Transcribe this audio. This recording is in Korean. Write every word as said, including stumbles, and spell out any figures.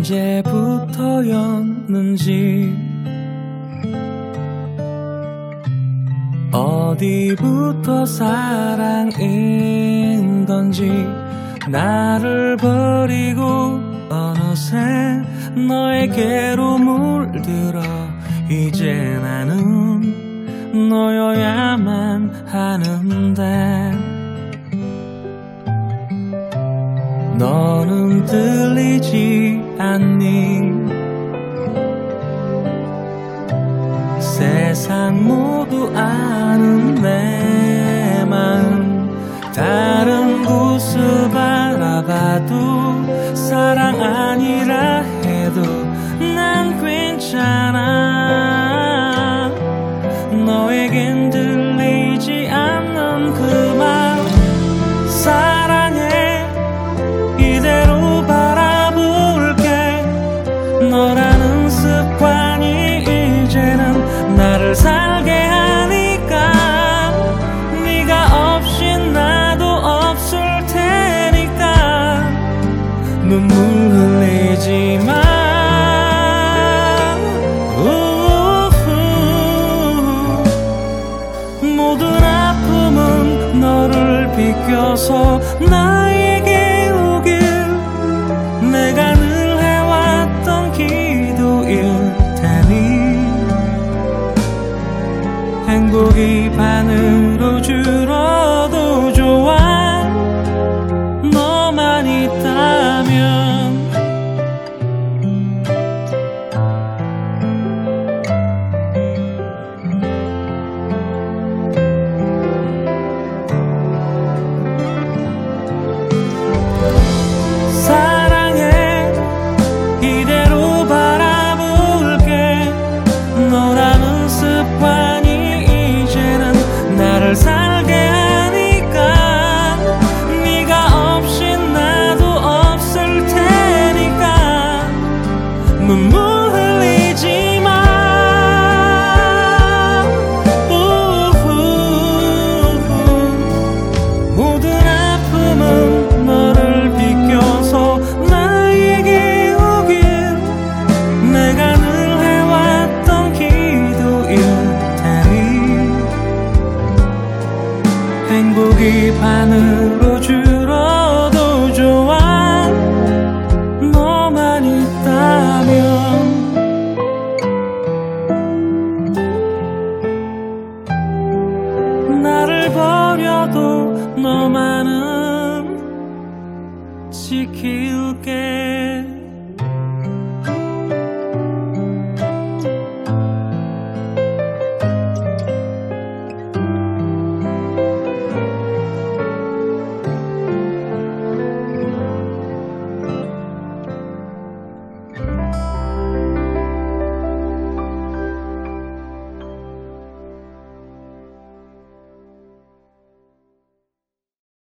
언제부터였는지 어디부터 사랑인 건지 나를 버리고 어느새 너에게로 물들어 이제 나는 너여야만 하는데 너는 들리지 않니 세상 모두 아는 내 마음 다른 곳을 바라봐도 사랑 아니라 해도 난 괜찮아 너에겐 들리지 않는 그 말 사랑해 이대로 바라볼게 너라는 습관이 이제는 나를 살게 하니까 네가 없이 나도 없을 테니까 눈물 흘리지 마 모든 아픔은 너를 비껴서 나에게 오길 내가 늘 해왔던 기도일 테니 행복이 반으로 줄어도 좋아 너만 있다면 사랑해 이대로 바라볼게 너라는 습관이 이제는 나를 살게 하니까 네가 없이 나도 없을 테니까 눈물 흘리지 마 우후. 모든 아픔은 너를 비껴서 나에게 오길 내가 늘 해왔던 기도일 테니 행복이 반으로 줄어도 좋아 너만 있다면 나를 버려도 너만은 지킬게